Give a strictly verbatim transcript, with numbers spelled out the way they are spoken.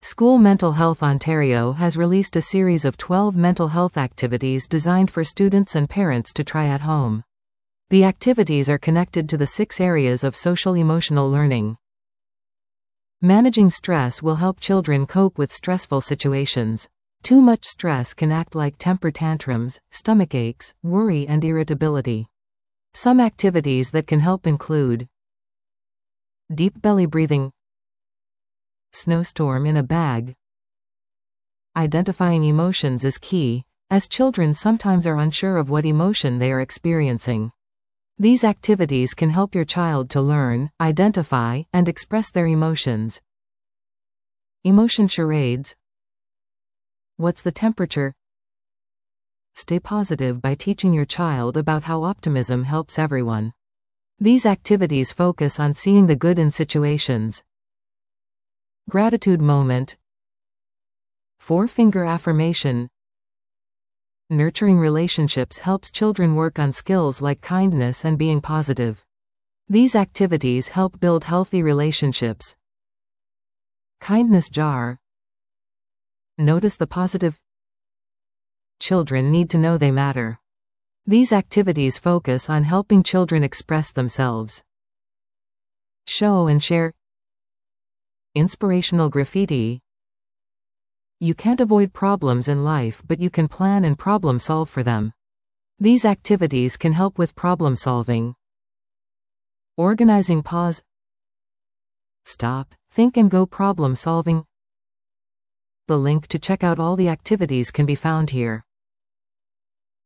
School Mental Health Ontario has released a series of twelve mental health activities designed for students and parents to try at home. The activities are connected to the six areas of social-emotional learning. Managing stress will help children cope with stressful situations. Too much stress can act like temper tantrums, stomach aches, worry and irritability. Some activities that can help include deep belly breathing, snowstorm in a bag. Identifying emotions is key, as children sometimes are unsure of what emotion they are experiencing. These activities can help your child to learn, identify, and express their emotions. Emotion charades. What's the temperature? Stay positive by teaching your child about how optimism helps everyone. These activities focus on seeing the good in situations. Gratitude moment. Four-finger affirmation. Nurturing relationships helps children work on skills like kindness and being positive. These activities help build healthy relationships. Kindness jar. Notice the positive. Children need to know they matter. These activities focus on helping children express themselves. Show and share. Inspirational graffiti. You can't avoid problems in life, but you can plan and problem solve for them. These activities can help with problem solving. Organizing pause. Stop, think and go problem solving. The link to check out all the activities can be found here.